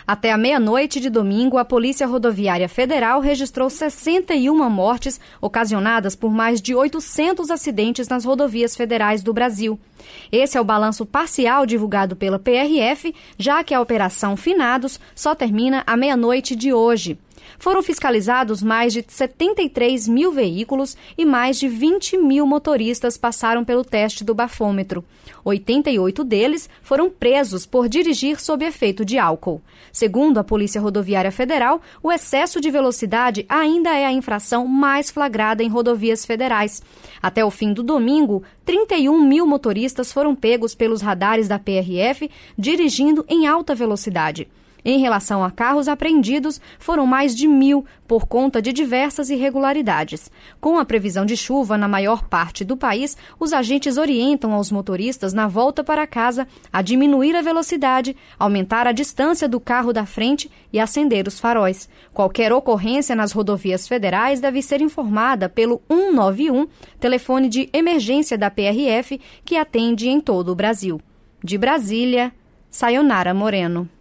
Até a meia-noite de domingo, a Polícia Rodoviária Federal registrou 61 mortes ocasionadas por mais de 800 acidentes nas rodovias federais do Brasil. Esse é o balanço parcial divulgado pela PRF, já que a Operação Finados só termina à meia-noite de hoje. Foram fiscalizados mais de 73 mil veículos e mais de 20 mil motoristas passaram pelo teste do bafômetro. 88 deles foram presos por dirigir sob efeito de álcool. Segundo a Polícia Rodoviária Federal, o excesso de velocidade ainda é a infração mais flagrada em rodovias federais. Até o fim do domingo, 31 mil motoristas foram pegos pelos radares da PRF dirigindo em alta velocidade. Em relação a carros apreendidos, foram mais de 1.000 por conta de diversas irregularidades. Com a previsão de chuva na maior parte do país, os agentes orientam aos motoristas na volta para casa a diminuir a velocidade, aumentar a distância do carro da frente e acender os faróis. Qualquer ocorrência nas rodovias federais deve ser informada pelo 191, telefone de emergência da PRF, que atende em todo o Brasil. De Brasília, Sayonara Moreno.